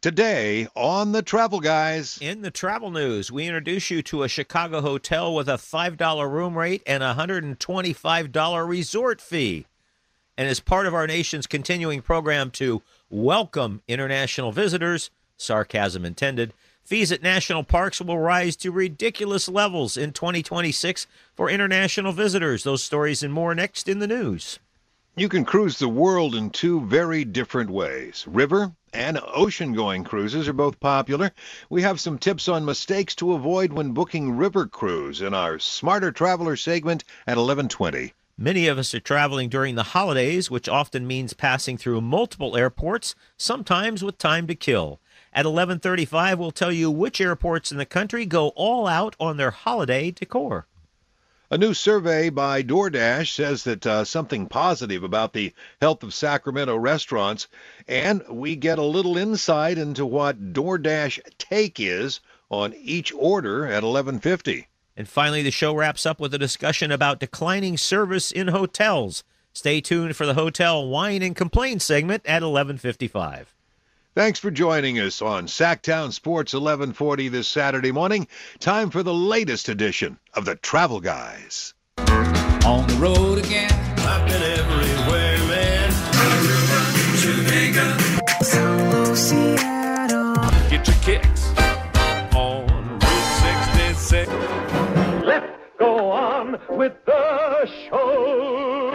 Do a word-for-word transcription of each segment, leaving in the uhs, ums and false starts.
Today on the Travel Guys. In the travel news, we introduce you to a Chicago hotel with a five dollar room rate and a one hundred twenty-five dollars resort fee. And as part of our nation's continuing program to welcome international visitors, sarcasm intended, fees at national parks will rise to ridiculous levels in twenty twenty-six for international visitors. Those stories and more next in the news. You can cruise the world in two very different ways. River and ocean-going cruises are both popular. We have some tips on mistakes to avoid when booking river cruise in our Smarter Traveler segment at eleven twenty. Many of us are traveling during the holidays, which often means passing through multiple airports, sometimes with time to kill. At eleven thirty-five, we'll tell you which airports in the country go all out on their holiday decor. A new survey by DoorDash says that uh, something positive about the health of Sacramento restaurants, and we get a little insight into what DoorDash take is on each order at eleven fifty. And finally, the show wraps up with a discussion about declining service in hotels. Stay tuned for the Hotel Wine and Complain segment at eleven fifty-five. Thanks for joining us on Sacktown Sports eleven forty this Saturday morning. Time for the latest edition of the Travel Guys. On the road again. I've been everywhere, man. Jamaica, Solo, Seattle. Get your kicks on Route sixty-six. Let's go on with the show.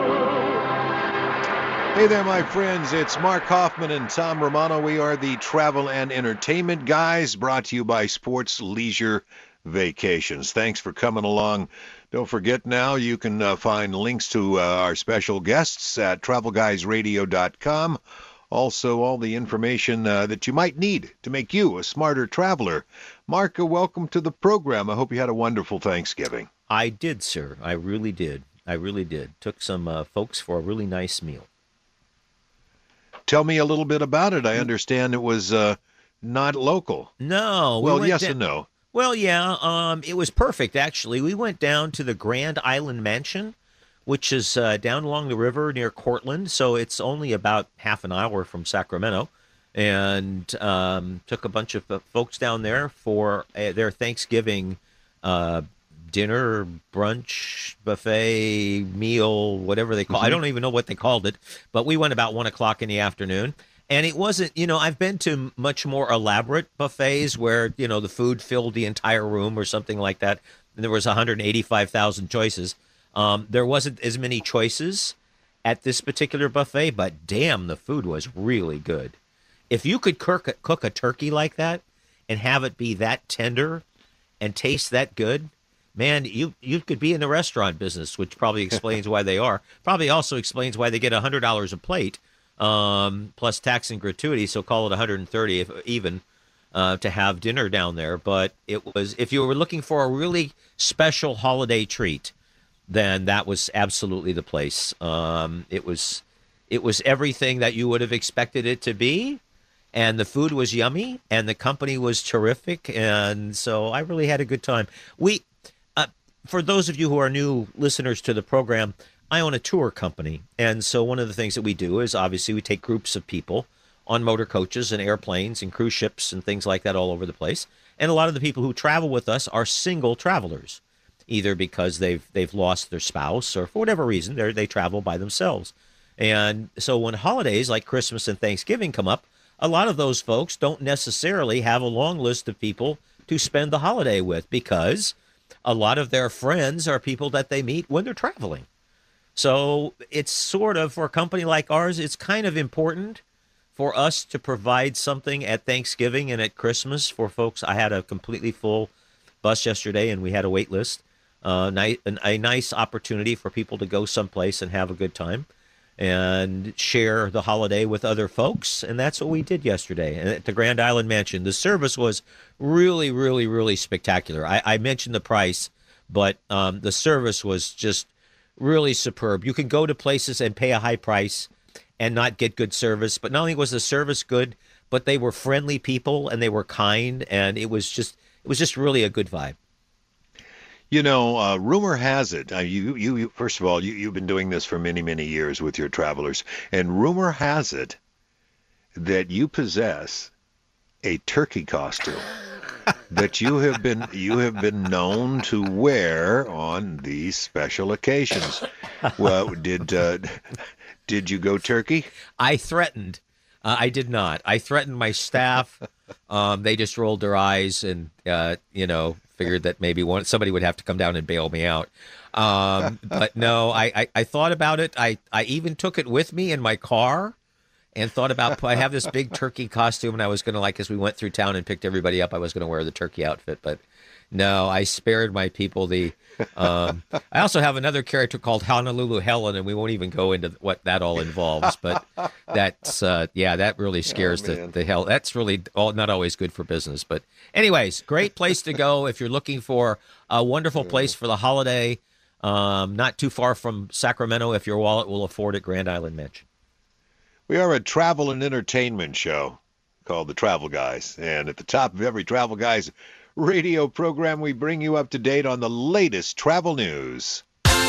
Hey there, my friends. It's Mark Hoffman and Tom Romano. We are the Travel and Entertainment Guys, brought to you by Sports Leisure Vacations. Thanks for coming along. Don't forget now, you can uh, find links to uh, our special guests at travel guys radio dot com. Also, all the information uh, that you might need to make you a smarter traveler. Mark, uh, welcome to the program. I hope you had a wonderful Thanksgiving. I did, sir. I really did. I really did. Took some uh, folks for a really nice meal. Tell me a little bit about it. I understand it was uh, not local. No. Well, we yes da- and no. Well, yeah. Um, it was perfect, actually. We went down to the Grand Island Mansion, which is uh, down along the river near Cortland. So it's only about half an hour from Sacramento. And um, took a bunch of uh, folks down there for uh, their Thanksgiving uh, dinner, brunch, buffet, meal, whatever they call it. Mm-hmm. I don't even know what they called it. But we went about one o'clock in the afternoon. And it wasn't, you know, I've been to much more elaborate buffets where, you know, the food filled the entire room or something like that. And there was one hundred eighty-five thousand choices. Um, there wasn't as many choices at this particular buffet, but damn, the food was really good. If you could cook a, cook a turkey like that and have it be that tender and taste that good, man, you you could be in the restaurant business, which probably explains why they are. Probably also explains why they get one hundred dollars a plate. Um, plus tax and gratuity, so call it one hundred thirty if even uh, to have dinner down there. But it was, if you were looking for a really special holiday treat, then that was absolutely the place. Um, it was, it was everything that you would have expected it to be, and the food was yummy, and the company was terrific, and so I really had a good time. We, uh, for those of you who are new listeners to the program, I own a tour company, and so one of the things that we do is obviously we take groups of people on motor coaches and airplanes and cruise ships and things like that all over the place. And a lot of the people who travel with us are single travelers, either because they've they've lost their spouse or for whatever reason they they travel by themselves. And so when holidays like Christmas and Thanksgiving come up, a lot of those folks don't necessarily have a long list of people to spend the holiday with because a lot of their friends are people that they meet when they're traveling. So it's sort of, for a company like ours, it's kind of important for us to provide something at Thanksgiving and at Christmas for folks. I had a completely full bus yesterday, and we had a wait list. Uh, a nice opportunity for people to go someplace and have a good time and share the holiday with other folks. And that's what we did yesterday. And at the Grand Island Mansion, the service was really, really, really spectacular. I, I mentioned the price, but um, the service was just really superb. You can go to places and pay a high price and not get good service. But not only was the service good, but they were friendly people and they were kind. And it was just, it was just really a good vibe. You know, uh, rumor has it, uh, you, you, you, first of all, you, you've been doing this for many, many years with your travelers, and rumor has it that you possess a turkey costume that you have been you have been known to wear on these special occasions. Well, did uh, did you go turkey? I threatened. Uh, I did not. I threatened my staff. Um, they just rolled their eyes and, uh, you know, figured that maybe one somebody would have to come down and bail me out. Um, but no, I, I, I thought about it. I, I even took it with me in my car and thought about, I have this big turkey costume and I was going to, like, as we went through town and picked everybody up, I was going to wear the turkey outfit. But no, I spared my people the, um, I also have another character called Honolulu Helen, and we won't even go into what that all involves. But that's, uh, yeah, that really scares oh, the, the hell. That's really all, not always good for business. But anyways, great place to go if you're looking for a wonderful place for the holiday. Um, not too far from Sacramento if your wallet will afford it, Grand Island Mansion. We are a travel and entertainment show called The Travel Guys. And at the top of every Travel Guys radio program, we bring you up to date on the latest travel news.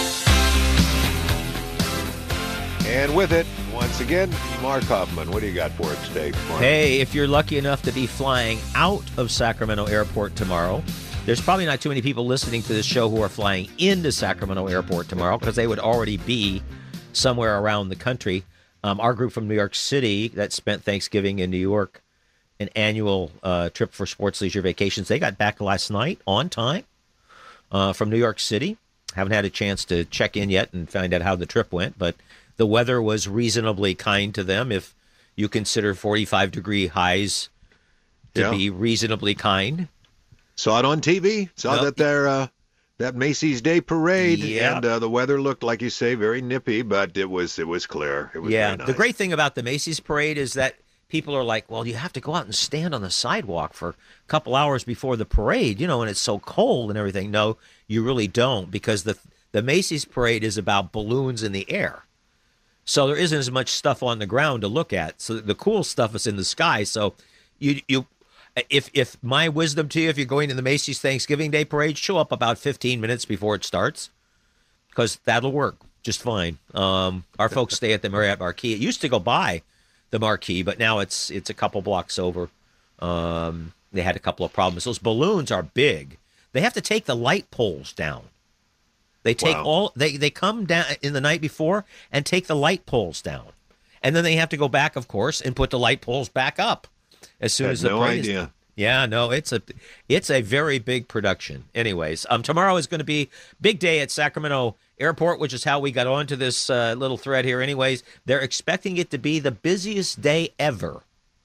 And with it, once again, Mark Hoffman. What do you got for us today, Mark? Hey, if you're lucky enough to be flying out of Sacramento Airport tomorrow, there's probably not too many people listening to this show who are flying into Sacramento Airport tomorrow because they would already be somewhere around the country. Um, our group from New York City that spent Thanksgiving in New York, an annual uh, trip for sports leisure vacations, they got back last night on time uh, from New York City. Haven't had a chance to check in yet and find out how the trip went, but the weather was reasonably kind to them if you consider forty-five degree highs to Yeah. be reasonably kind. Saw it on T V. Saw Well, that there, uh, that Macy's Day Parade, Yeah. and uh, the weather looked, like you say, very nippy, but it was it was clear. It was Yeah, very nice. the great thing about the Macy's parade is that people are like, well, you have to go out and stand on the sidewalk for a couple hours before the parade, you know, and it's so cold and everything. No, you really don't, because the the Macy's parade is about balloons in the air. So there isn't as much stuff on the ground to look at. So the cool stuff is in the sky. So you you if if my wisdom to you, if you're going to the Macy's Thanksgiving Day Parade, show up about fifteen minutes before it starts, because that'll work just fine. Um, our folks stay at the Marriott Marquis. It used to go by the Marquis, but now it's it's a couple blocks over. Um, they had a couple of problems. Those balloons are big. They have to take the light poles down. They take Wow. all they they come down in the night before and take the light poles down, and then they have to go back, of course, and put the light poles back up as soon Had as the no parade is- idea. Yeah, no, it's a it's a very big production. Anyways, um, tomorrow is going to be big day at Sacramento Airport, which is how we got onto this uh, little thread here. Anyways, they're expecting it to be the busiest day ever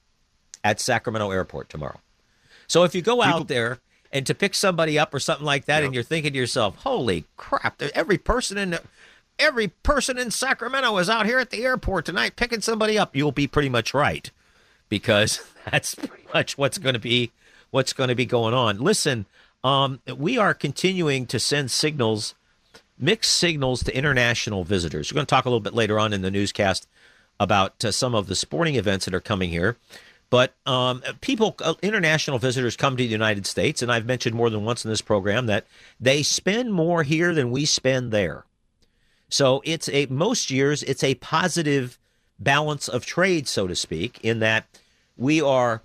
at Sacramento Airport tomorrow. So if you go People- out there and to pick somebody up or something like that, Yeah. and you're thinking to yourself, "Holy crap! Every person in every person in Sacramento is out here at the airport tonight picking somebody up," you'll be pretty much right, because that's pretty much what's going to be what's going to be going on. Listen, um, we are continuing to send signals, mixed signals to international visitors. We're going to talk a little bit later on in the newscast about uh, some of the sporting events that are coming here. But um, people, uh, international visitors come to the United States, and I've mentioned more than once in this program that they spend more here than we spend there. So it's a most years it's a positive balance of trade, so to speak, in that we are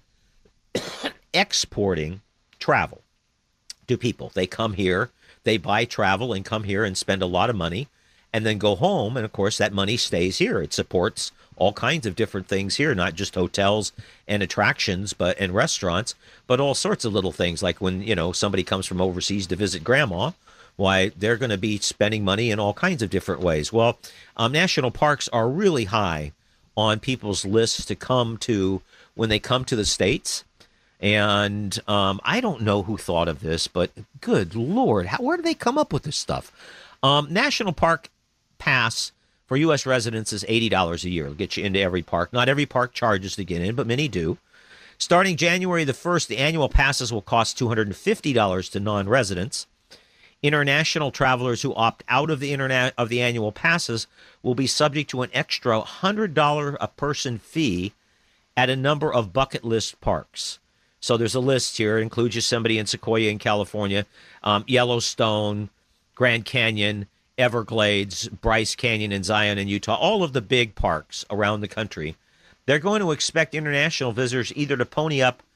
exporting travel to people. They come here, they buy travel and come here and spend a lot of money and then go home. And of course, that money stays here. It supports all kinds of different things here, not just hotels and attractions, but and restaurants, but all sorts of little things. Like when, you know, somebody comes from overseas to visit grandma, why, they're going to be spending money in all kinds of different ways. Well, um, national parks are really high on people's lists to come to when they come to the States. And um, I don't know who thought of this, but good Lord, how, where do they come up with this stuff? Um, National Park Pass for U S residents is eighty dollars a year. It'll get you into every park. Not every park charges to get in, but many do. Starting January the first, the annual passes will cost two hundred fifty dollars to non-residents. International travelers who opt out of the internet of the annual passes will be subject to an extra one hundred dollars a person fee at a number of bucket list parks. So there's a list here. It includes Yosemite and Sequoia in California, um, Yellowstone, Grand Canyon, Everglades, Bryce Canyon in Zion in Utah, all of the big parks around the country. They're going to expect international visitors either to pony up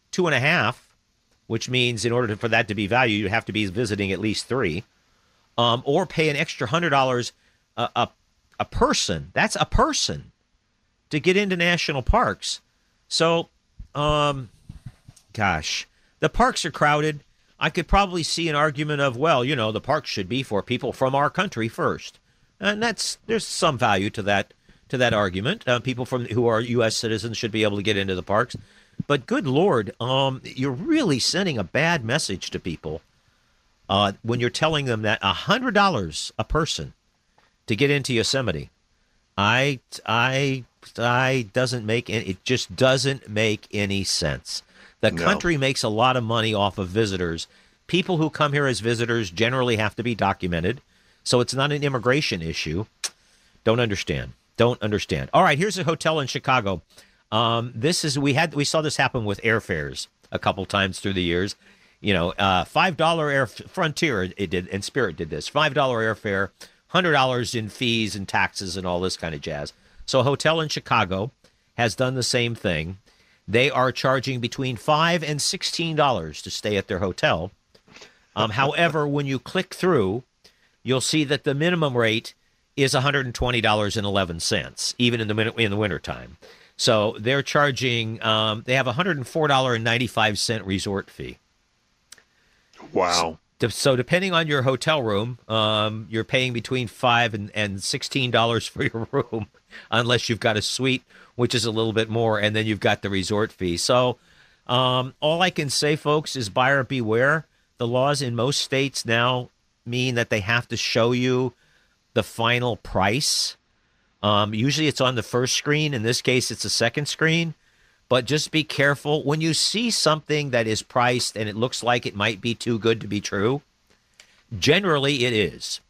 two and a half, which means in order to, for that to be value, you have to be visiting at least three, um, or pay an extra one hundred dollars a, a, a person. That's a person to get into national parks. So, um, gosh, the parks are crowded. I could probably see an argument of, well, you know, the parks should be for people from our country first. And that's there's some value to that to that argument. Uh, people from who are U S citizens should be able to get into the parks. But good Lord, um, you're really sending a bad message to people uh, when you're telling them that one hundred dollars a person to get into Yosemite. I, I, I doesn't make any, it just doesn't make any sense. The No. country makes a lot of money off of visitors. People who come here as visitors generally have to be documented. So it's not an immigration issue. Don't understand. Don't understand. All right, here's a hotel in Chicago. Um, this is we had we saw this happen with airfares a couple times through the years. You know, uh, five dollar air Frontier it did and Spirit did this. Five dollar airfare, hundred dollars in fees and taxes and all this kind of jazz. So a hotel in Chicago has done the same thing. They are charging between five and sixteen dollars to stay at their hotel. Um, however, when you click through, you'll see that the minimum rate is one hundred twenty dollars and eleven cents, even in the min- in the wintertime. So they're charging, um, they have a one hundred four dollars and ninety-five cents resort fee. Wow. So, so depending on your hotel room, um, you're paying between five and, and sixteen dollars for your room, unless you've got a suite, which is a little bit more, and then you've got the resort fee. So um, all I can say, folks, is buyer beware. The laws in most states now mean that they have to show you the final price. Um, usually it's on the first screen. In this case, it's a second screen. But just be careful. When you see something that is priced and it looks like it might be too good to be true, generally it is.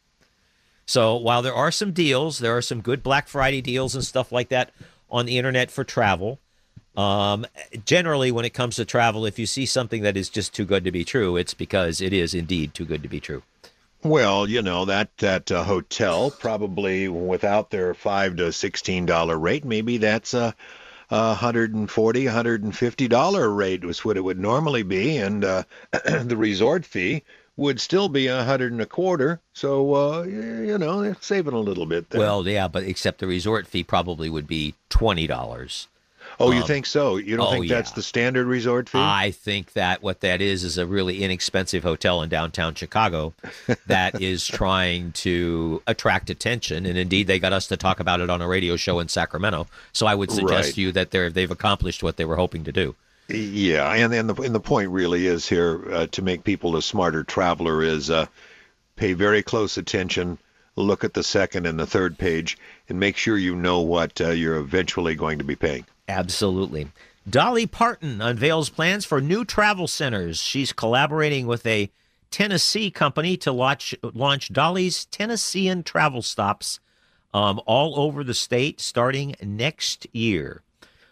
So while there are some deals, there are some good Black Friday deals and stuff like that on the internet for travel. Um, generally, when it comes to travel, if you see something that is just too good to be true, it's because it is indeed too good to be true. Well, you know, that that uh, hotel probably without their five to sixteen dollar rate, maybe that's a, a one hundred forty, one hundred fifty dollar rate was what it would normally be, and uh, the resort fee would still be a hundred and a quarter. So uh, you know, they're saving a little bit there. Well, yeah, but except the resort fee probably would be twenty dollars. Oh, you Um, think so? You don't oh, think that's yeah. the standard resort fee? I think that what that is is a really inexpensive hotel in downtown Chicago that is trying to attract attention. And indeed, they got us to talk about it on a radio show in Sacramento. So I would suggest Right. to you that they're, they've accomplished what they were hoping to do. Yeah, and and the and the point really is here uh, to make people a smarter traveler is uh, pay very close attention, look at the second and the third page, and make sure you know what uh, you're eventually going to be paying. Absolutely. Dolly Parton unveils plans for new travel centers. She's collaborating with a Tennessee company to launch launch Dolly's Tennessean travel stops um, all over the state starting next year.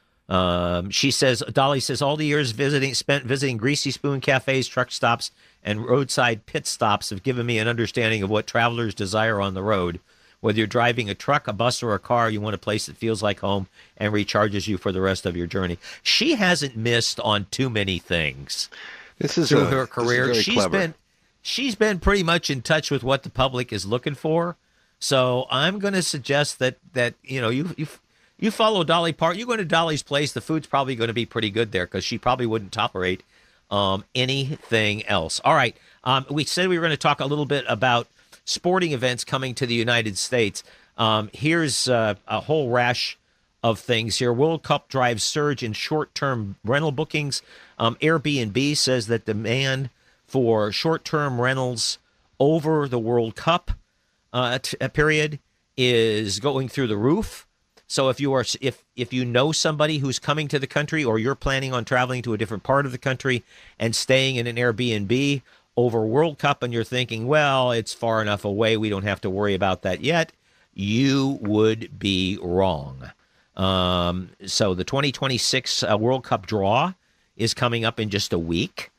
Um, she says, Dolly says, all the years visiting spent visiting Greasy Spoon cafes, truck stops, and roadside pit stops have given me an understanding of what travelers desire on the road. Whether you're driving a truck, a bus, or a car, you want a place that feels like home and recharges you for the rest of your journey. She hasn't missed on too many things This is through a, her this is career. very She's clever. been she's been pretty much in touch with what the public is looking for. So I'm going to suggest that that you know you you you follow Dolly Parton. You go to Dolly's place. The food's probably going to be pretty good there because she probably wouldn't tolerate um, anything else. All right, um, we said we were going to talk a little bit about sporting events coming to the United States. Um, here's uh, a whole rash of things here. World Cup drives surge in short-term rental bookings. Um, Airbnb says that demand for short-term rentals over the World Cup uh, t- period is going through the roof. So if you are if if you know somebody who's coming to the country, or you're planning on traveling to a different part of the country and staying in an Airbnb over World Cup, and you're thinking, well, it's far enough away, we don't have to worry about that yet, you would be wrong. Um, so the twenty twenty-six uh, World Cup draw is coming up in just a week.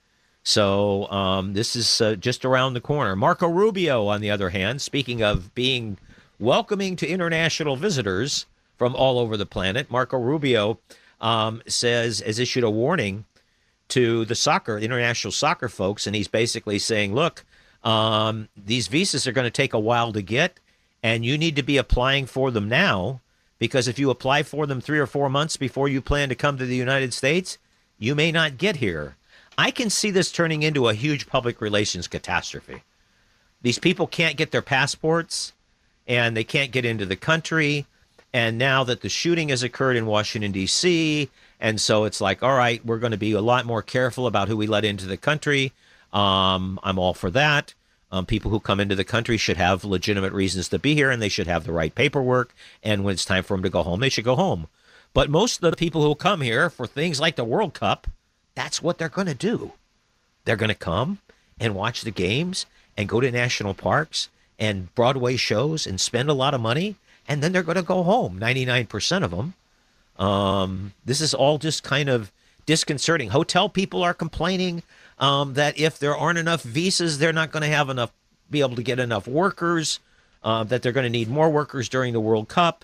So um, this is uh, just around the corner. Marco Rubio, on the other hand, speaking of being welcoming to international visitors from all over the planet, Marco Rubio um, says, has issued a warning to the soccer, international soccer folks, and he's basically saying, look, um, these visas are going to take a while to get, and you need to be applying for them now, because if you apply for them three or four months before you plan to come to the United States, you may not get here. I can see this turning into a huge public relations catastrophe. These people can't get their passports, and they can't get into the country. And now that the shooting has occurred in Washington, D C, and so it's like, all right, we're going to be a lot more careful about who we let into the country. Um, I'm all for that. Um, people who come into the country should have legitimate reasons to be here, and they should have the right paperwork. And when it's time for them to go home, they should go home. But most of the people who come here for things like the World Cup, that's what they're going to do. They're going to come and watch the games and go to national parks and Broadway shows and spend a lot of money, and then they're going to go home, ninety-nine percent of them. Um, this is all just kind of disconcerting. Hotel people are complaining um, that if there aren't enough visas, they're not going to have enough, be able to get enough workers, uh, that they're going to need more workers during the World Cup.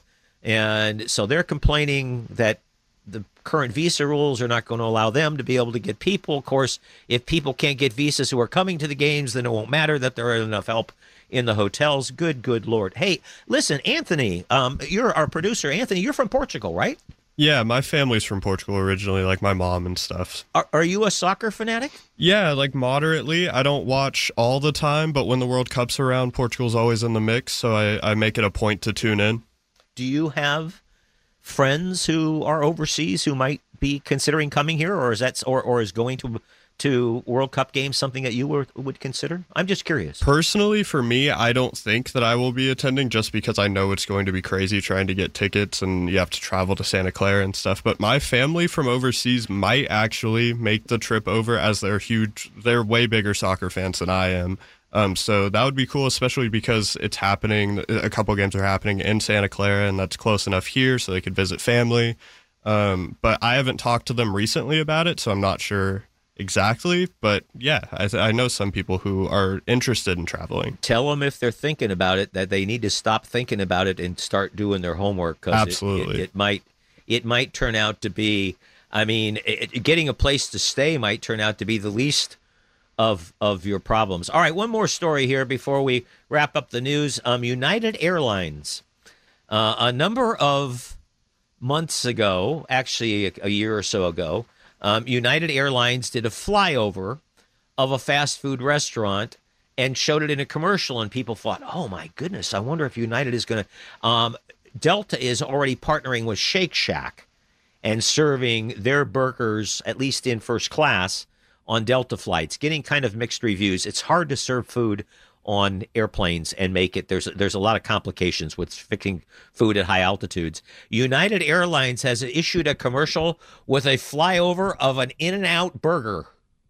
And so they're complaining that the current visa rules are not going to allow them to be able to get people. Of course, if people can't get visas who are coming to the games, then it won't matter that there is enough help in the hotels. Good, good Lord. Hey, listen, Anthony, um, you're our producer. Anthony, you're from Portugal, right? Yeah, my family's from Portugal originally, like my mom and stuff. Are, are you a soccer fanatic? Yeah, like moderately. I don't watch all the time, but when the World Cup's around, Portugal's always in the mix, so I, I make it a point to tune in. Do you have friends who are overseas who might be considering coming here, or is that or, or is going to to World Cup games something that you were, would consider? I'm just curious. Personally, for me, I don't think that I will be attending just because I know it's going to be crazy trying to get tickets and you have to travel to Santa Clara and stuff. But my family from overseas might actually make the trip over, as they're huge. They're way bigger soccer fans than I am. Um, so that would be cool, especially because it's happening. A couple games are happening in Santa Clara, and that's close enough here so they could visit family. Um, but I haven't talked to them recently about it, so I'm not sure exactly. But yeah, I, th- I know some people who are interested in traveling. Tell them if they're thinking about it that they need to stop thinking about it and start doing their homework. 'Cause Absolutely. It, it, it might it might turn out to be, I mean, it, getting a place to stay might turn out to be the least of of your problems. All right, one more story here before we wrap up the news. Um, United Airlines, uh, a number of months ago, actually a, a year or so ago, um, United Airlines did a flyover of a fast food restaurant and showed it in a commercial, and people thought, oh my goodness, I wonder if United is going to... Um, Delta is already partnering with Shake Shack and serving their burgers, at least in first class, on Delta flights, getting kind of mixed reviews. It's hard to serve food on airplanes and make it. There's there's a lot of complications with fixing food at high altitudes. United Airlines has issued a commercial with a flyover of an In-N-Out burger.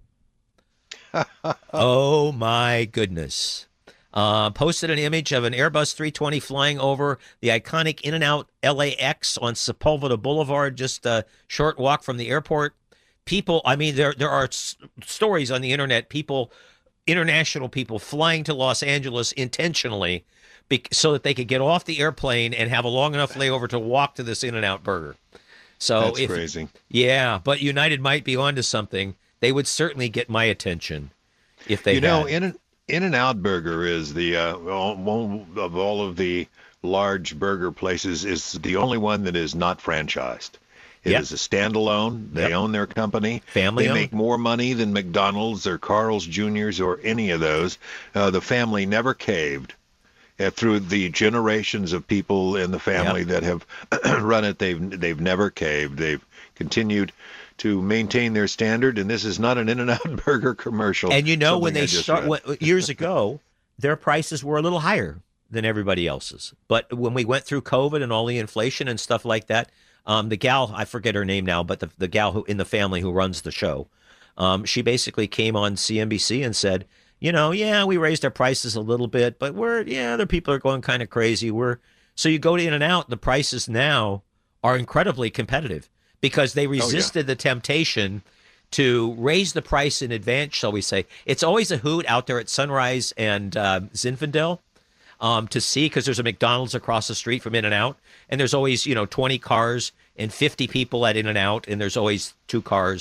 Oh my goodness. Uh, posted an image of an Airbus three twenty flying over the iconic In-N-Out L A X on Sepulveda Boulevard, just a short walk from the airport. People, I mean, there there are s- stories on the internet, people, international people flying to Los Angeles intentionally be- so that they could get off the airplane and have a long enough layover to walk to this In-N-Out burger. So That's if, crazy. Yeah, but United might be onto something. They would certainly get my attention if they You know, had. In In-N-Out Burger is the uh, one of all of the large burger places is the only one that is not franchised. It Yep. is a standalone. They Yep. own their company. Family They owned. make more money than McDonald's or Carl's Junior's or any of those. Uh, the family never caved. Uh, through the generations of people in the family Yep. that have run it, they've they've never caved. They've continued to maintain their standard, and this is not an In-N-Out Burger commercial. And you know, when something I they just start read. when, years ago, their prices were a little higher than everybody else's. But when we went through COVID and all the inflation and stuff like that, um, the gal, I forget her name now, but the the gal who in the family who runs the show, um, she basically came on C N B C and said, you know, yeah, we raised our prices a little bit, but we're yeah, other people are going kind of crazy. We're so you go to In-N-Out, the prices now are incredibly competitive because they resisted the temptation to raise the price in advance, shall we say. It's always a hoot out there at Sunrise and uh, Zinfandel um, to see, because there's a McDonald's across the street from In-N-Out, and there's always, you know, twenty cars and fifty people at In-N-Out, and there's always two cars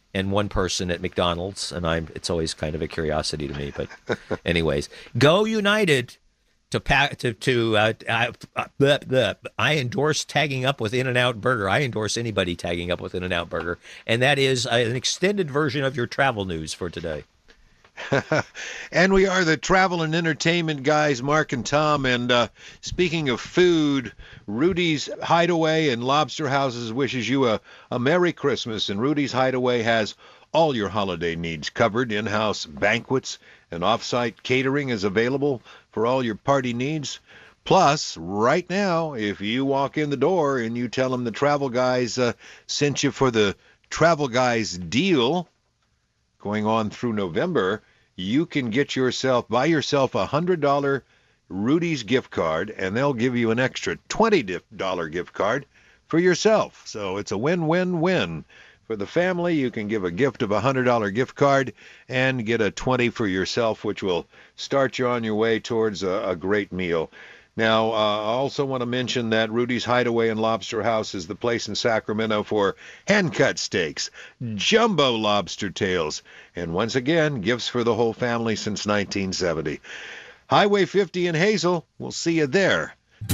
and one person at McDonald's, and I'm. It's always kind of a curiosity to me. But, anyways, go United. To pack to to uh, uh, bleh, bleh. I endorse tagging up with In-N-Out Burger. I endorse anybody tagging up with In-N-Out Burger, and that is uh, an extended version of your travel news for today. And we are the travel and entertainment guys, Mark and Tom. And uh, speaking of food, Rudy's Hideaway and Lobster Houses wishes you a, a Merry Christmas. And Rudy's Hideaway has all your holiday needs covered. In-house banquets and off-site catering is available for all your party needs. Plus, right now, if you walk in the door and you tell them the Travel Guys uh, sent you for the Travel Guys deal going on through November, you can get yourself, buy yourself a one hundred dollars Rudy's gift card, and they'll give you an extra twenty dollars gift card for yourself. So it's a win-win-win. For the family, you can give a gift of a one hundred dollars gift card and get a twenty dollars for yourself, which will start you on your way towards a, a great meal. Now, uh, I also want to mention that Rudy's Hideaway and Lobster House is the place in Sacramento for hand-cut steaks, jumbo lobster tails, and once again, gifts for the whole family since nineteen seventy. Highway fifty in Hazel. We'll see you there.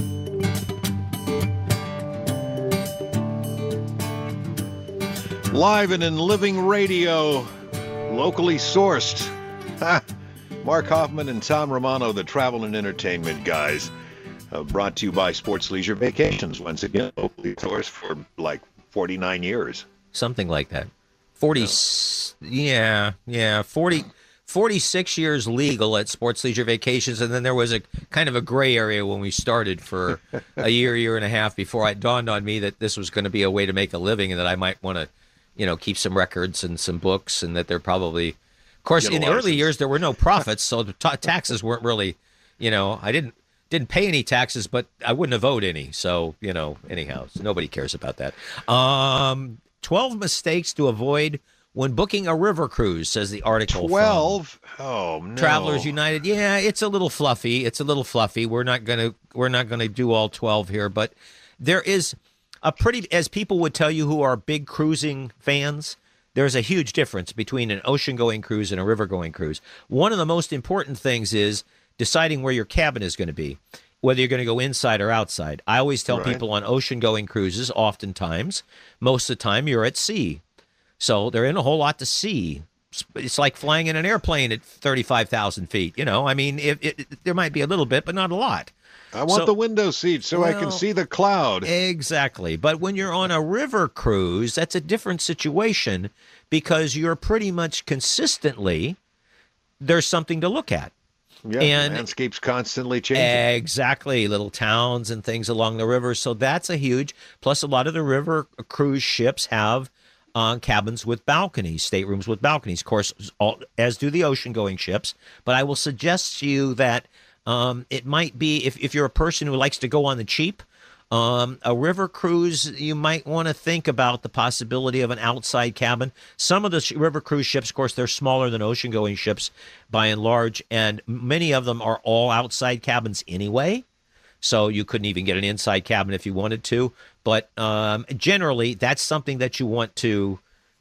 Live and in living radio, locally sourced. Ha! Mark Hoffman and Tom Romano, the travel and entertainment guys. Uh, brought to you by Sports Leisure Vacations. Once again, locally sourced for like forty-nine years. Something like that. forty, yeah, yeah, forty, forty-six years legal at Sports Leisure Vacations, and then there was a kind of a gray area when we started for a year, year and a half before it dawned on me that this was going to be a way to make a living and that I might want to, you know, keep some records and some books, and that they're probably, of course, in the early years there were no profits, so the ta- taxes weren't really, you know, I didn't didn't pay any taxes, but I wouldn't have owed any. So, you know, anyhow, so nobody cares about that. Um, twelve mistakes to avoid when booking a river cruise, says the article. Twelve? Oh no. Travelers United. Yeah, it's a little fluffy. It's a little fluffy. We're not gonna we're not gonna do all twelve here, but there is a pretty, as people would tell you who are big cruising fans, there's a huge difference between an ocean-going cruise and a river-going cruise. One of the most important things is deciding where your cabin is going to be, whether you're going to go inside or outside. I always tell Right. people on ocean-going cruises, oftentimes, most of the time you're at sea. So there ain't a whole lot to see. It's like flying in an airplane at thirty-five thousand feet. You know, I mean, it, it, there might be a little bit, but not a lot. I want So- the window seat so I can Well, see the cloud. Exactly. But when you're on a river cruise, that's a different situation because you're pretty much consistently, there's something to look at. Yeah, and- the landscape's constantly changing. Exactly. Little towns and things along the river. So that's a huge, plus a lot of the river cruise ships have uh, cabins with balconies, staterooms with balconies, of course, all, as do the ocean-going ships. But I will suggest to you that um, it might be, if, if you're a person who likes to go on the cheap, um, a river cruise, you might want to think about the possibility of an outside cabin. Some of the sh- river cruise ships, of course, they're smaller than ocean-going ships by and large, and many of them are all outside cabins anyway. So you couldn't even get an inside cabin if you wanted to. But um, generally, that's something that you want to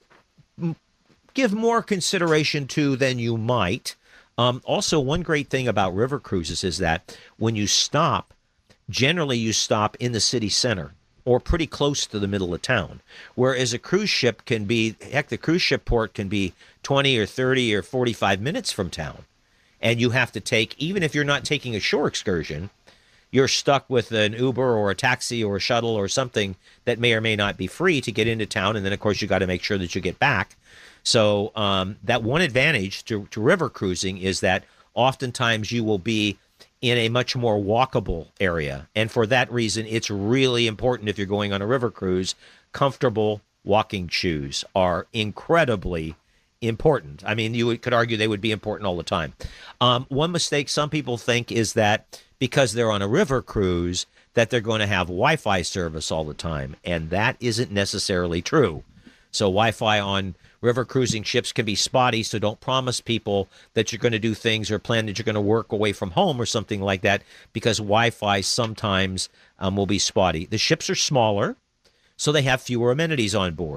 m- give more consideration to than you might. Um, also, one great thing about river cruises is that when you stop, generally you stop in the city center or pretty close to the middle of town, whereas a cruise ship can be, heck, the cruise ship port can be twenty or thirty or forty-five minutes from town. And you have to take, even if you're not taking a shore excursion, you're stuck with an Uber or a taxi or a shuttle or something that may or may not be free to get into town. And then, of course, you got to make sure that you get back. So um, that one advantage to, to river cruising is that oftentimes you will be in a much more walkable area. And for that reason, it's really important if you're going on a river cruise, comfortable walking shoes are incredibly important. I mean, you could argue they would be important all the time. Um, one mistake some people think is that because they're on a river cruise, that they're going to have Wi-Fi service all the time. And that isn't necessarily true. So Wi-Fi on river cruising ships can be spotty, so don't promise people that you're going to do things or plan that you're going to work away from home or something like that, because Wi-Fi sometimes um, will be spotty. The ships are smaller, so they have fewer amenities on board.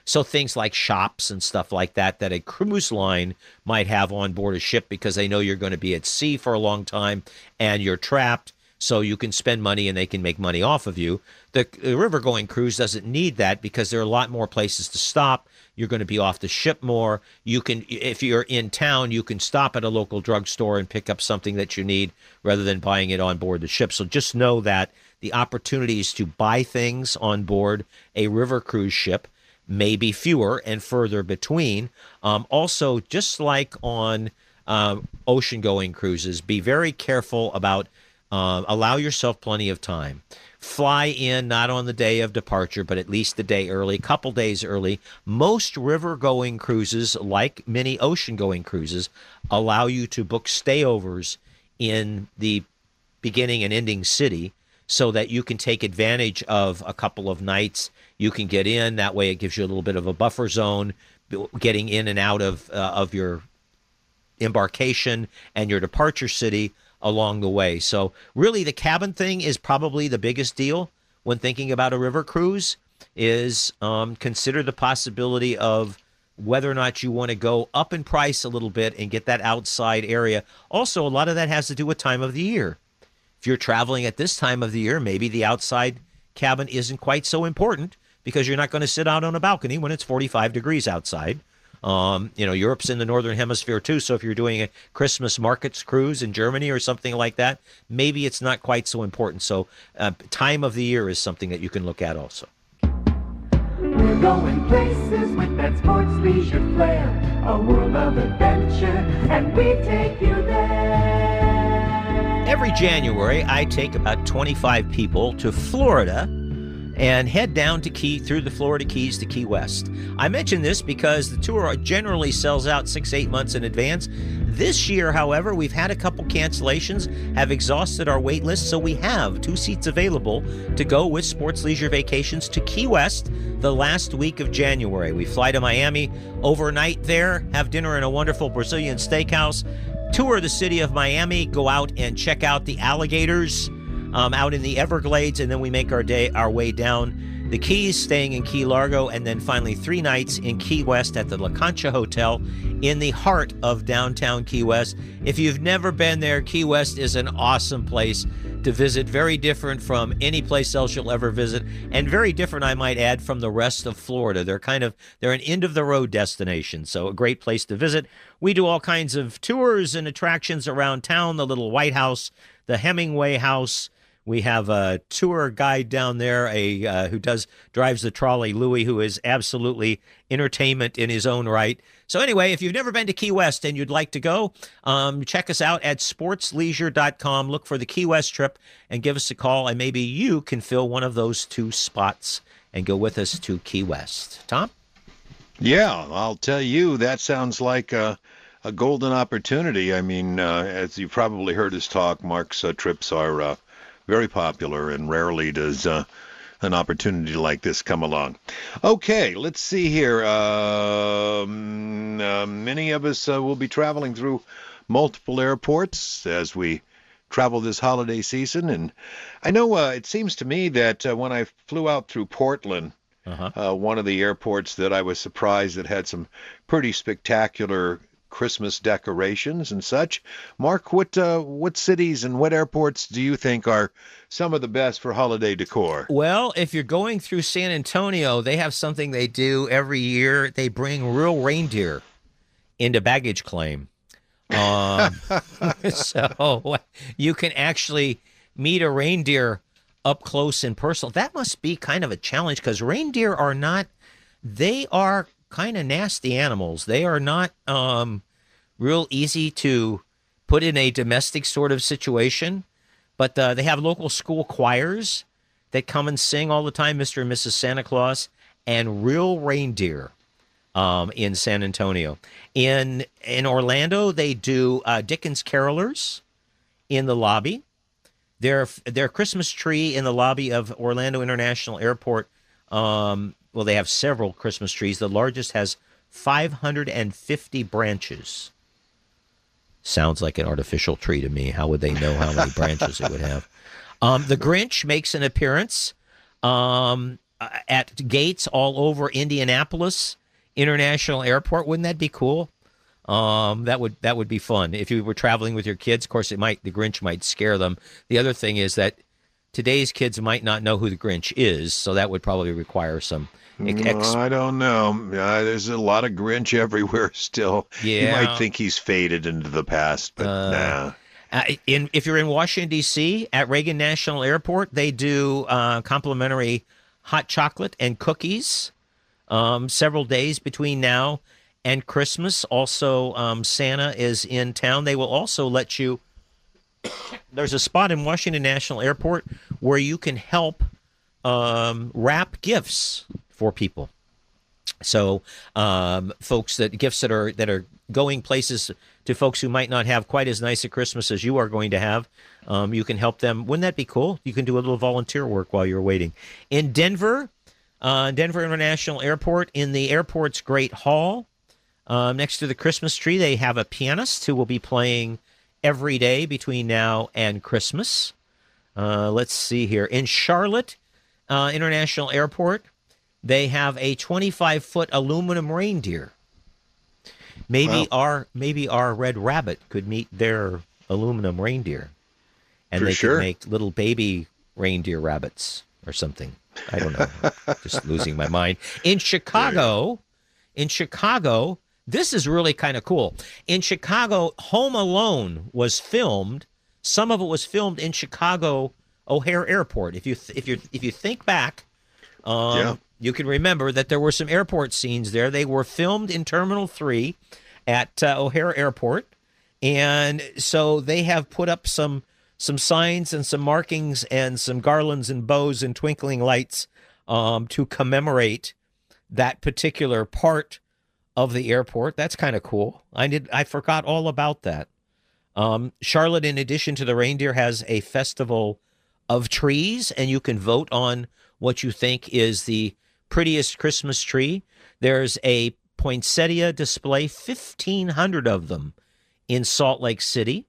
So things like shops and stuff like that that a cruise line might have on board a ship because they know you're going to be at sea for a long time and you're trapped, so you can spend money and they can make money off of you. The, the river-going cruise doesn't need that because there are a lot more places to stop. You're going to be off the ship more. You can, if you're in town, you can stop at a local drugstore and pick up something that you need rather than buying it on board the ship. So just know that the opportunities to buy things on board a river cruise ship may be fewer and further between. Um, also, just like on um, ocean-going cruises, be very careful about uh, allow yourself plenty of time. Fly in not on the day of departure, but at least the day early, a couple days early. Most river-going cruises, like many ocean-going cruises, allow you to book stayovers in the beginning and ending city so that you can take advantage of a couple of nights. You can get in. That way it gives you a little bit of a buffer zone, getting in and out of uh, of your embarkation and your departure city along the way. So really the cabin thing is probably the biggest deal when thinking about a river cruise, is um, consider the possibility of whether or not you want to go up in price a little bit and get that outside area. Also, a lot of that has to do with time of the year. If you're traveling at this time of the year, maybe the outside cabin isn't quite so important because you're not going to sit out on a balcony when it's forty-five degrees outside. Um, you know, Europe's in the northern hemisphere too, so if you're doing a Christmas markets cruise in Germany or something like that, maybe it's not quite so important. So uh, time of the year is something that you can look at also. We're going places with that sports leisure flair, a world of adventure, and we take you there. Every January, I take about twenty-five people to Florida and head down to Key through the Florida Keys to Key West. I mention this because the tour generally sells out six, eight months in advance. This year, however, we've had a couple cancellations, have exhausted our wait list, so we have two seats available to go with Sports Leisure Vacations to Key West the last week of January. We fly to Miami, overnight there, have dinner in a wonderful Brazilian steakhouse, tour the city of Miami, go out and check out the alligators Um, out in the Everglades, and then we make our day our way down the Keys, staying in Key Largo, and then finally three nights in Key West at the La Concha Hotel in the heart of downtown Key West. If you've never been there, Key West is an awesome place to visit, very different from any place else you'll ever visit, and very different, I might add, from the rest of Florida. They're kind of, they're an end-of-the-road destination, so a great place to visit. We do all kinds of tours and attractions around town, the little White House, the Hemingway House. We have a tour guide down there, a uh, who does drives the trolley, Louis, who is absolutely entertainment in his own right. So anyway, if you've never been to Key West and you'd like to go, um, check us out at sports leisure dot com. Look for the Key West trip and give us a call, and maybe you can fill one of those two spots and go with us to Key West. Tom? Yeah, I'll tell you, that sounds like a, a golden opportunity. I mean, uh, as you've probably heard us talk, Mark's uh, trips are uh, very popular, and rarely does uh, an opportunity like this come along. Okay, let's see here. Um, uh, many of us uh, will be traveling through multiple airports as we travel this holiday season. And I know uh, it seems to me that uh, when I flew out through Portland, uh-huh. uh, one of the airports that I was surprised that had some pretty spectacular Christmas decorations and such. Mark, what uh, what cities and what airports do you think are some of the best for holiday decor? Well, if you're going through San Antonio, they have something they do every year. They bring real reindeer into baggage claim. Um, so you can actually meet a reindeer up close and personal. That must be kind of a challenge because reindeer are not, they are kind of nasty animals. They are not um, real easy to put in a domestic sort of situation, but uh, they have local school choirs that come and sing all the time, Mister and Missus Santa Claus, and real reindeer um, in San Antonio. In in Orlando, they do uh, Dickens Carolers in the lobby. Their, their Christmas tree in the lobby of Orlando International Airport, um, well, they have several Christmas trees. The largest has five hundred fifty branches. Sounds like an artificial tree to me. How would they know how many branches it would have? Um, the Grinch makes an appearance. Um, uh, at gates all over Indianapolis International Airport. Wouldn't that be cool? Um, that would that would be fun if you were traveling with your kids. Of course, it might the Grinch might scare them. The other thing is that today's kids might not know who the Grinch is, so that would probably require some. Ex- I don't know. Uh, there's a lot of Grinch everywhere still. Yeah. You might think he's faded into the past, but Uh, nah. Uh, in if you're in Washington D C at Reagan National Airport, they do uh, complimentary hot chocolate and cookies um, several days between now and Christmas. Also, um, Santa is in town. They will also let you. There's a spot in Washington National Airport where you can help um, wrap gifts for people. So, um, folks that gifts that are that are going places to folks who might not have quite as nice a Christmas as you are going to have, um, you can help them. Wouldn't that be cool? You can do a little volunteer work while you're waiting. In Denver, uh, Denver International Airport, in the airport's Great Hall, um, next to the Christmas tree, they have a pianist who will be playing every day between now and Christmas. Uh, let's see here. In Charlotte uh, International Airport, they have a twenty-five foot aluminum reindeer. Maybe Wow. our maybe our Red Rabbit could meet their aluminum reindeer, and For they sure. could make little baby reindeer rabbits or something. I don't know. Just losing my mind. In Chicago, in Chicago, this is really kind of cool. In Chicago, Home Alone was filmed. Some of it was filmed in Chicago O'Hare Airport. If you th- if you if you think back, um, Yeah. you can remember that there were some airport scenes there. They were filmed in Terminal three at uh, O'Hare Airport. And so they have put up some some signs and some markings and some garlands and bows and twinkling lights um, to commemorate that particular part of the airport. That's kind of cool. I did I forgot all about that. Um, Charlotte, in addition to the reindeer, has a festival of trees, and you can vote on what you think is the prettiest Christmas tree. There's a poinsettia display, fifteen hundred of them in Salt Lake City.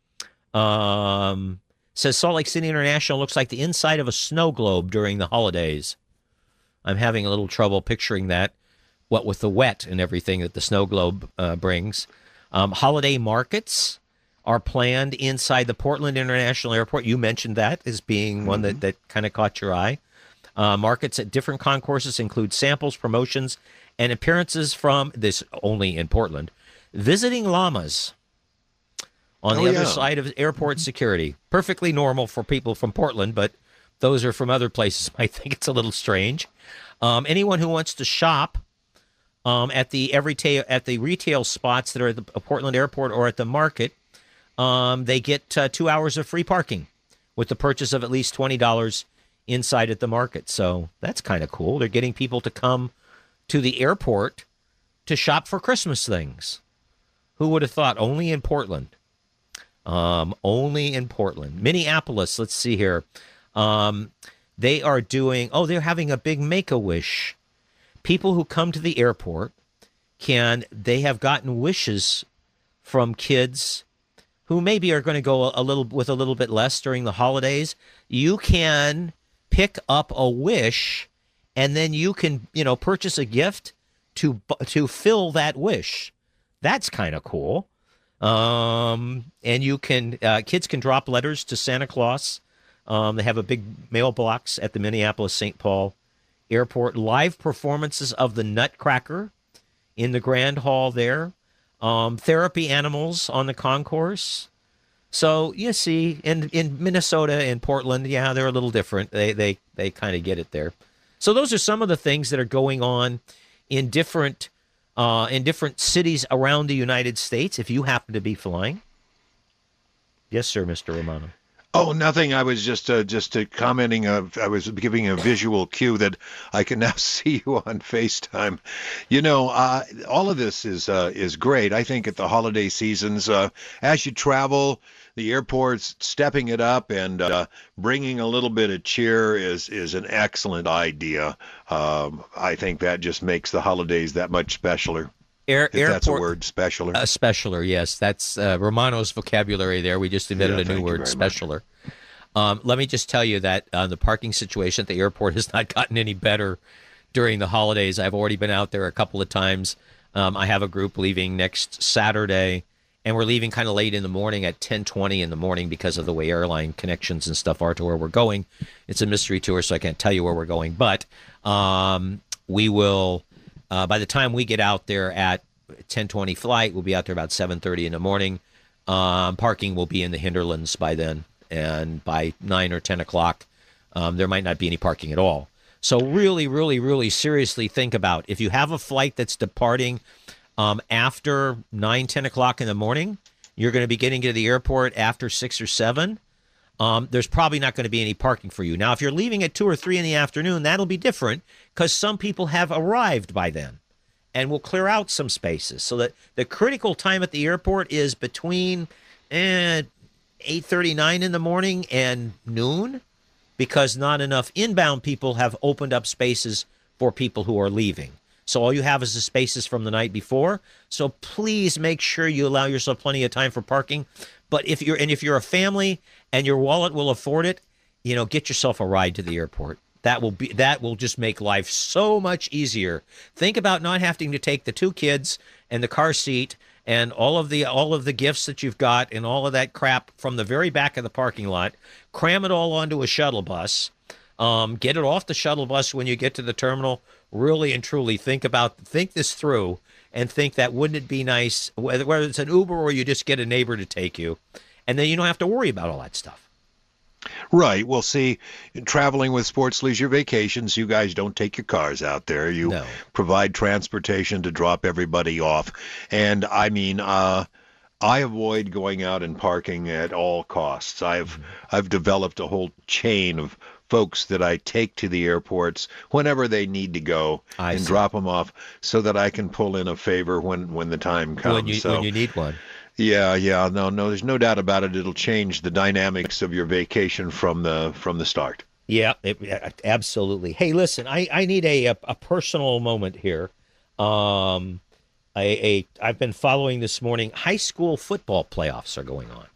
Um, says Salt Lake City International looks like the inside of a snow globe during the holidays. I'm having a little trouble picturing that, what with the wet and everything that the snow globe uh, brings. Um, holiday markets are planned inside the Portland International Airport. You mentioned that as being mm-hmm. one that, that kind of caught your eye. Uh, markets at different concourses include samples, promotions, and appearances from, this only in Portland, visiting llamas on Oh, the other yeah. side of airport security. Perfectly normal for people from Portland, but those are from other places might think it's a little strange. Um, anyone who wants to shop um, at the every ta- at the retail spots that are at the Portland Airport or at the market, um, they get uh, two hours of free parking with the purchase of at least twenty dollars inside at the market. So that's kind of cool. They're getting people to come to the airport to shop for Christmas things. Who would have thought? Only in Portland. Um, only in Portland. Minneapolis, let's see here. Um, they are doing, oh, they're having a big Make-A-Wish. People who come to the airport can, they have gotten wishes from kids who maybe are going to go a, a little with a little bit less during the holidays. You can pick up a wish, and then you can, you know, purchase a gift to to fill that wish. That's kind of cool. Um, and you can, uh, kids can drop letters to Santa Claus. Um, they have a big mailbox at the Minneapolis Saint Paul Airport. Live performances of the Nutcracker in the Grand Hall there. Um, therapy animals on the concourse. So you see, in in Minnesota and Portland, yeah, they're a little different. They they they kind of get it there. So those are some of the things that are going on in different uh, in different cities around the United States. If you happen to be flying, yes, sir, Mister Romano. Oh, nothing. I was just uh, just uh, commenting. Uh, I was giving a visual cue that I can now see you on FaceTime. You know, uh, all of this is uh, is great. I think at the holiday seasons, uh, as you travel, the airports stepping it up and uh, bringing a little bit of cheer is is an excellent idea. Um, I think that just makes the holidays that much specialer. Air, If that's a airport- word, specialer. A specialer, yes. That's uh, Romano's vocabulary there. We just invented Yeah, a new thank you word, very much. specialer. Um, let me just tell you that uh, the parking situation at the airport has not gotten any better during the holidays. I've already been out there a couple of times. Um, I have a group leaving next Saturday, and we're leaving kind of late in the morning at ten twenty in the morning because of the way airline connections and stuff are to where we're going. It's a mystery tour, so I can't tell you where we're going. But um, we will, uh, by the time we get out there at ten twenty flight, we'll be out there about seven thirty in the morning. Um, parking will be in the hinterlands by then, and by nine or ten o'clock, um, there might not be any parking at all. So really, really, really seriously think about if you have a flight that's departing um, after nine, ten o'clock in the morning, you're going to be getting to the airport after six or seven. Um, there's probably not going to be any parking for you. Now, if you're leaving at two or three in the afternoon, that'll be different because some people have arrived by then and will clear out some spaces. So that the critical time at the airport is between eh, eight thirty-nine in the morning and noon, because not enough inbound people have opened up spaces for people who are leaving. So all you have is the spaces from the night before. So please make sure you allow yourself plenty of time for parking. But if you're and if you're a family and your wallet will afford it, you know, get yourself a ride to the airport. That will be that will just make life so much easier. Think about not having to take the two kids and the car seat and all of the all of the gifts that you've got and all of that crap from the very back of the parking lot. Cram it all onto a shuttle bus. Um, get it off the shuttle bus when you get to the terminal. Really and truly think about think this through and think that wouldn't it be nice, whether, whether it's an Uber or you just get a neighbor to take you, and then you don't have to worry about all that stuff. Right. Well, see, traveling with Sports Leisure Vacations, you guys don't take your cars out there. You No. provide transportation to drop everybody off. And I mean, uh, I avoid going out and parking at all costs. I've I've developed a whole chain of folks that I take to the airports whenever they need to go I and see. drop them off so that I can pull in a favor when, when the time comes. When you so, when you need one. yeah, yeah, no, no, there's no doubt about it. It'll change the dynamics of your vacation from the from the start. Yeah, it, yeah, absolutely. Hey, listen, I, I need a, a a personal moment here. Um, a, a I've been following this morning. High school football playoffs are going on.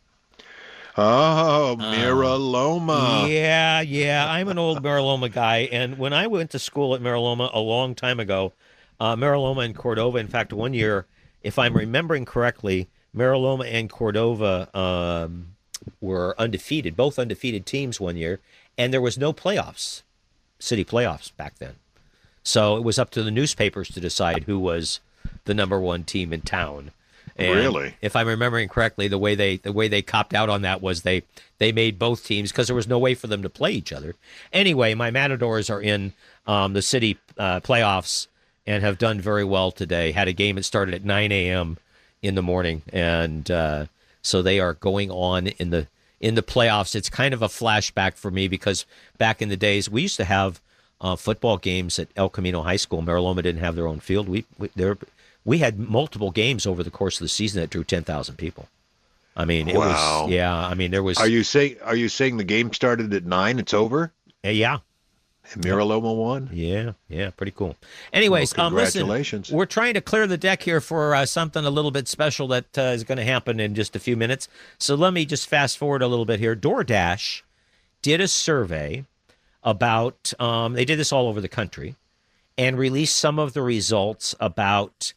Oh, Mira Loma. Yeah, yeah. I'm an old Mira Loma guy, and when I went to school at Mira Loma a long time ago, uh, Mira Loma and Cordova. In fact, one year, if I'm remembering correctly, Mira Loma and Cordova um, were undefeated, both undefeated teams one year, and there was no playoffs, city playoffs back then. So it was up to the newspapers to decide who was the number one team in town. And Really? if I'm remembering correctly, the way they the way they copped out on that was they they made both teams because there was no way for them to play each other. Anyway, my Matadors are in um, the city uh, playoffs and have done very well today. Had a game that started at nine a.m. in the morning, and uh, so they are going on in the in the playoffs. It's kind of a flashback for me because back in the days we used to have uh, football games at El Camino High School. Mira Loma didn't have their own field. We we there we had multiple games over the course of the season that drew ten thousand people. I mean, it Wow. was yeah. I mean, there was Are you saying Are you saying the game started at nine? It's over. uh, yeah. And Mira Loma won. Yeah, yeah, pretty cool. Anyways, Well, um, listen, congratulations. we're trying to clear the deck here for uh, something a little bit special that uh, is going to happen in just a few minutes. So let me just fast forward a little bit here. DoorDash did a survey about, um, they did this all over the country, and released some of the results about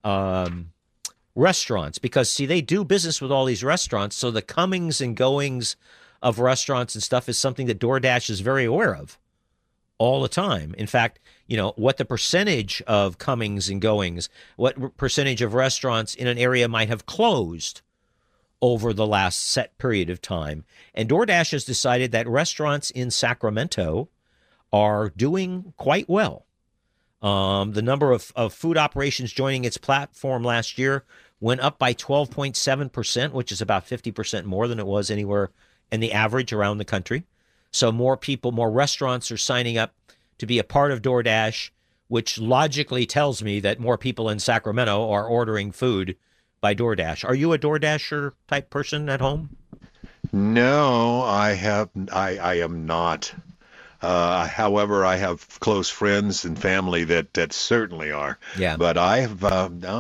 um, restaurants. Because, see, they do business with all these restaurants, so the comings and goings of restaurants and stuff is something that DoorDash is very aware of all the time. In fact, you know, what the percentage of comings and goings, what percentage of restaurants in an area might have closed over the last set period of time. And DoorDash has decided that restaurants in Sacramento are doing quite well. Um, the number of, of food operations joining its platform last year went up by twelve point seven percent, which is about fifty percent more than it was anywhere in the average around the country. So more people, more restaurants are signing up to be a part of DoorDash, which logically tells me that more people in Sacramento are ordering food by DoorDash. Are you a DoorDasher type person at home? No, I have. I, I am not. Uh, however, I have close friends and family that, that certainly are. Yeah. But I have. Uh, no,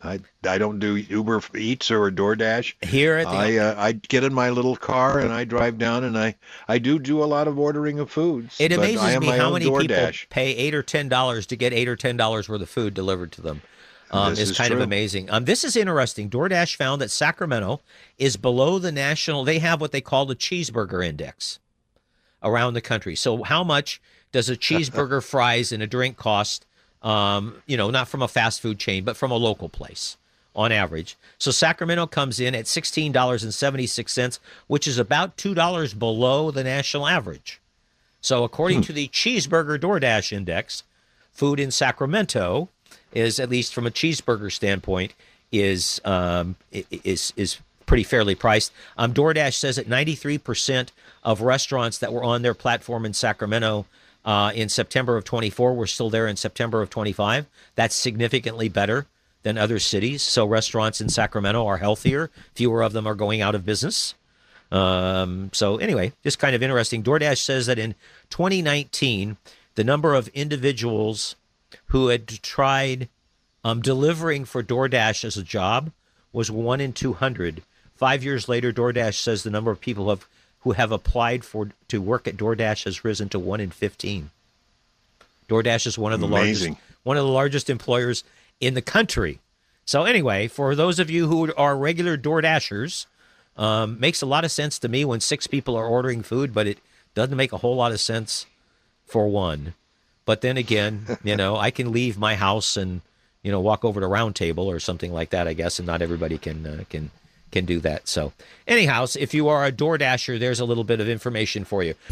I, I don't do Uber Eats or DoorDash. Here at the I uh, I get in my little car and I drive down and I, I do do a lot of ordering of foods. It but amazes I am me my how own many people DoorDash. pay eight or ten dollars to get eight or ten dollars worth of food delivered to them. Um, This it's is kind true. of amazing. Um, this is interesting. DoorDash found that Sacramento is below the national. They have what they call the cheeseburger index around the country. So how much does a cheeseburger, fries, and a drink cost? Um, you know, not from a fast food chain, but from a local place on average. So Sacramento comes in at sixteen dollars and seventy-six cents, which is about two dollars below the national average. So according Hmm. to the Cheeseburger DoorDash Index, food in Sacramento is, at least from a cheeseburger standpoint, is um, i- is is pretty fairly priced. Um, DoorDash says that ninety-three percent of restaurants that were on their platform in Sacramento uh, in September of twenty-four were still there in September of twenty-five. That's significantly better than other cities. So restaurants in Sacramento are healthier. Fewer of them are going out of business. Um, so anyway, just kind of interesting. DoorDash says that in twenty nineteen, the number of individuals who had tried um, delivering for DoorDash as a job was one in two hundred. Five years later, DoorDash says the number of people who have, who have applied for to work at DoorDash has risen to one in fifteen. DoorDash is one of the Amazing. largest one of the largest employers in the country. So anyway, for those of you who are regular DoorDashers, um, makes a lot of sense to me when six people are ordering food, but it doesn't make a whole lot of sense for one. But then again, you know, I can leave my house and, you know, walk over to Round Table or something like that, I guess, and not everybody can uh, can can do that. So anyhow, if you are a DoorDasher, there's a little bit of information for you.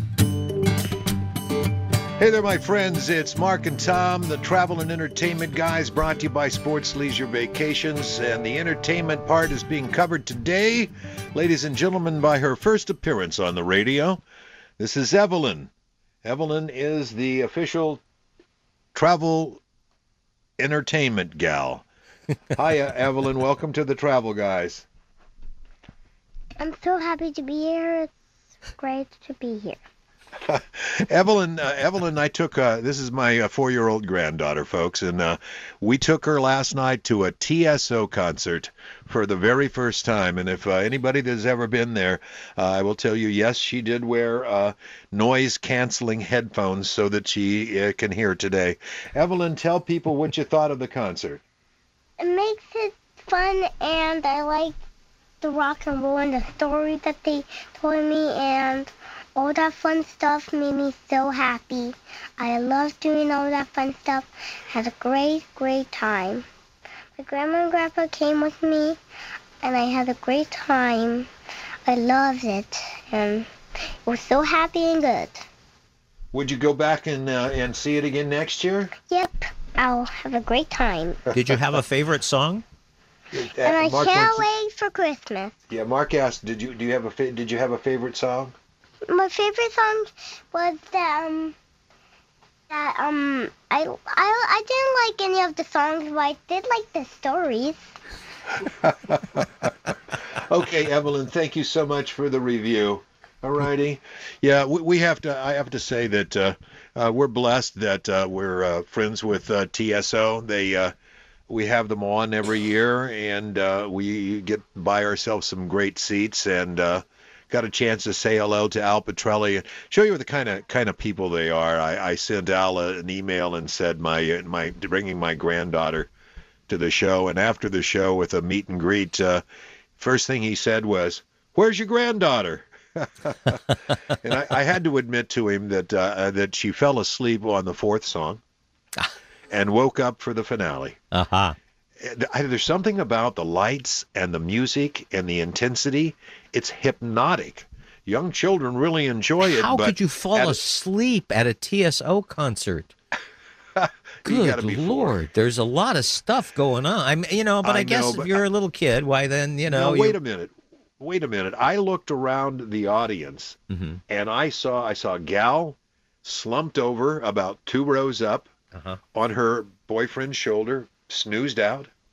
Hey there, my friends. It's Mark and Tom, the travel and entertainment guys, brought to you by Sports Leisure Vacations. And the entertainment part is being covered today, ladies and gentlemen, by her first appearance on the radio. This is Evelyn. Evelyn is the official travel entertainment gal. Hiya, Evelyn. Welcome to the Travel Guys. I'm so happy to be here. It's great to be here. Evelyn, uh, Evelyn, I took, uh, this is my uh, four-year-old granddaughter, folks, and uh, we took her last night to a T S O concert for the very first time. And if uh, anybody that's ever been there, uh, I will tell you, yes, she did wear uh, noise-canceling headphones so that she uh, can hear today. Evelyn, tell people what you thought of the concert. It makes it fun, and I like the rock and roll and the story that they told me, and all that fun stuff made me so happy. I love doing all that fun stuff. Had a great, great time. My grandma and grandpa came with me, and I had a great time. I loved it, and it was so happy and good. Would you go back and uh, and see it again next year? Yep, I'll have a great time. Did you have a favorite song? And I Mark can't wants to- wait for Christmas. Yeah, Mark asked, did you do you have a fa- did you have a favorite song? My favorite song was that um that um I I I didn't like any of the songs, but I did like the stories. Okay, Evelyn, thank you so much for the review. All righty. Yeah, we, we have to. I have to say that uh, uh, we're blessed that uh, we're uh, friends with uh, T S O. They uh, we have them on every year, and uh, we get buy ourselves some great seats, and uh, got a chance to say hello to Al Petrelli and show you the kind of kind of people they are. I, I sent Al a, an email and said my my bringing my granddaughter to the show, and after the show with a meet and greet, uh, first thing he said was, "Where's your granddaughter?" And I, I had to admit to him that uh, that she fell asleep on the fourth song and woke up for the finale. Aha. Uh, There's something about the lights and the music and the intensity. It's hypnotic. Young children really enjoy it. How but could you fall at a- asleep at a T S O concert? You gotta Good be Lord, there's a lot of stuff going on. I'm, you know, but I, I guess know, if but you're a little kid, why then, you know? Now, you- wait a minute. Wait a minute. I looked around the audience, Mm-hmm. and I saw I saw a gal slumped over about two rows up Uh-huh. on her boyfriend's shoulder, snoozed out.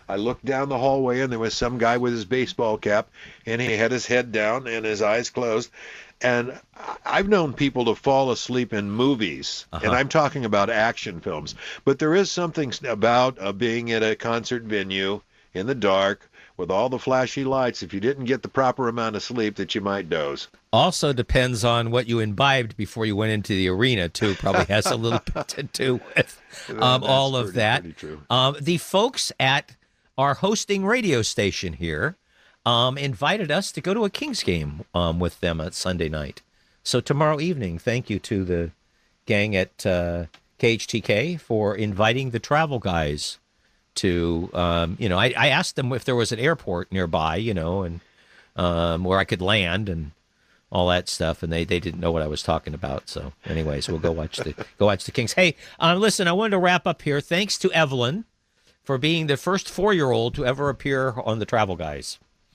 I looked down the hallway, and there was some guy with his baseball cap, and he had his head down and his eyes closed. And I've known people to fall asleep in movies, uh-huh. and I'm talking about action films. But there is something about uh, being at a concert venue in the dark with all the flashy lights, if you didn't get the proper amount of sleep, that you might doze. Also depends on what you imbibed before you went into the arena, too. Probably has a little bit to do with um, all of pretty, that. Pretty true. Um, the folks at our hosting radio station here um, invited us to go to a Kings game um, with them at Sunday night. So tomorrow evening, thank you to the gang at uh, K H T K for inviting the travel guys to, um, you know, I, I asked them if there was an airport nearby, you know, and um, where I could land and all that stuff, and they, they didn't know what I was talking about. So, anyways, we'll go watch the go watch the Kings. Hey, um, listen, I wanted to wrap up here. Thanks to Evelyn for being the first four-year-old to ever appear on the Travel Guys.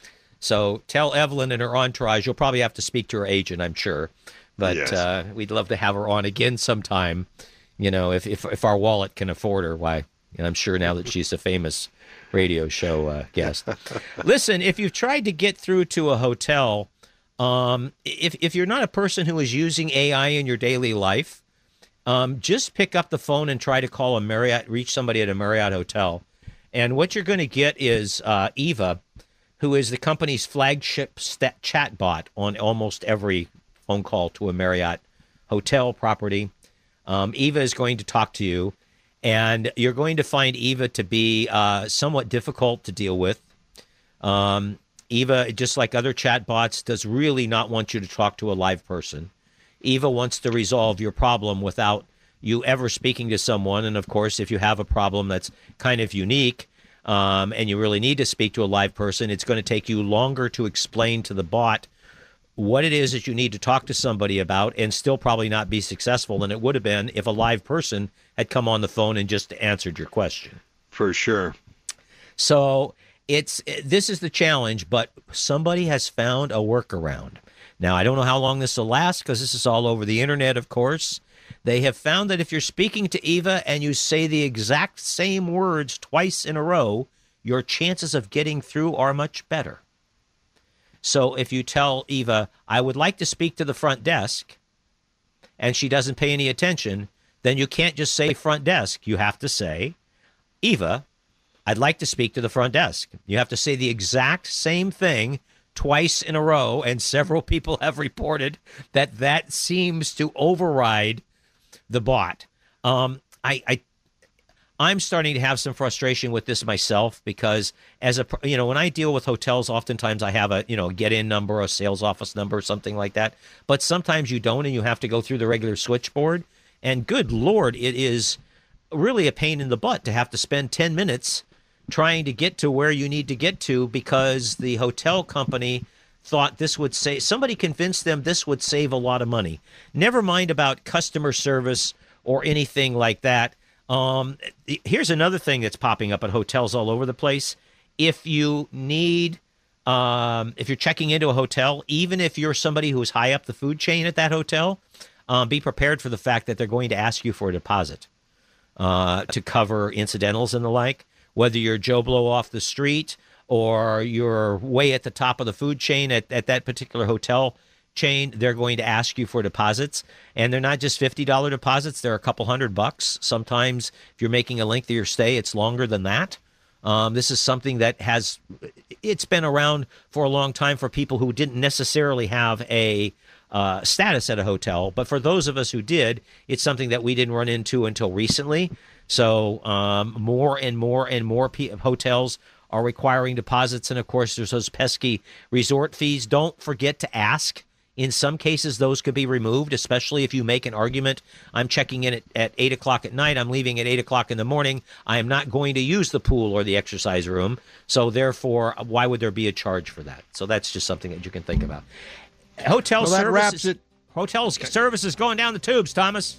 So tell Evelyn and her entourage. You'll probably have to speak to her agent, I'm sure, but Yes. uh, we'd love to have her on again sometime. You know, if if, if our wallet can afford her, why? And I'm sure now that she's a famous radio show uh, guest. Listen, if you've tried to get through to a hotel, um, if if you're not a person who is using A I in your daily life, um, just pick up the phone and try to call a Marriott, reach somebody at a Marriott hotel. And what you're going to get is uh, Eva, who is the company's flagship st- chatbot on almost every phone call to a Marriott hotel property. Um, Eva is going to talk to you. And you're going to find Eva to be uh, somewhat difficult to deal with. Um, Eva, just like other chatbots, does really not want you to talk to a live person. Eva wants to resolve your problem without you ever speaking to someone. And, of course, if you have a problem that's kind of unique um, and you really need to speak to a live person, it's going to take you longer to explain to the bot what it is that you need to talk to somebody about, and still probably not be successful than it would have been if a live person had come on the phone and just answered your question. For sure. So it's this is the challenge, but somebody has found a workaround. Now, I don't know how long this will last because this is all over the internet, of course. They have found that if you're speaking to Eva and you say the exact same words twice in a row, your chances of getting through are much better. So if you tell Eva, I would like to speak to the front desk, and she doesn't pay any attention, then you can't just say front desk. You have to say, Eva, I'd like to speak to the front desk. You have to say the exact same thing twice in a row, and several people have reported that that seems to override the bot. Um, I, I I'm starting to have some frustration with this myself because as a, you know, when I deal with hotels, oftentimes I have a, you know, get in number, a sales office number, something like that. But sometimes you don't, and you have to go through the regular switchboard. And good Lord, it is really a pain in the butt to have to spend ten minutes trying to get to where you need to get to because the hotel company thought this would save, somebody convinced them this would save a lot of money. Never mind about customer service or anything like that. Um, here's another thing that's popping up at hotels all over the place. If you need, um, if you're checking into a hotel, even if you're somebody who's high up the food chain at that hotel, um, be prepared for the fact that they're going to ask you for a deposit uh, to cover incidentals and the like. Whether you're Joe Blow off the street or you're way at the top of the food chain at, at that particular hotel chain, they're going to ask you for deposits, and they're not just fifty dollars deposits. They're a couple hundred bucks. Sometimes if you're making a lengthier stay, it's longer than that. Um, this is something that has, it's been around for a long time for people who didn't necessarily have a uh, status at a hotel. But for those of us who did, it's something that we didn't run into until recently. So um, more and more and more p- hotels are requiring deposits. And of course, there's those pesky resort fees. Don't forget to ask. In some cases, those could be removed, especially if you make an argument. I'm checking in at, at eight o'clock at night. I'm leaving at eight o'clock in the morning. I am not going to use the pool or the exercise room. So therefore, why would there be a charge for that? So that's just something that you can think about. Hotel Well, that services, wraps it. Hotel services going down the tubes, Thomas.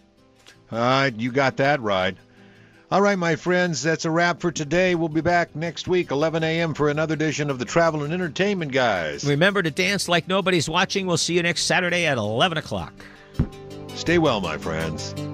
All right, you got that right. All right, my friends, that's a wrap for today. We'll be back next week, eleven a.m., for another edition of the Travel and Entertainment Guys. Remember to dance like nobody's watching. We'll see you next Saturday at eleven o'clock. Stay well, my friends.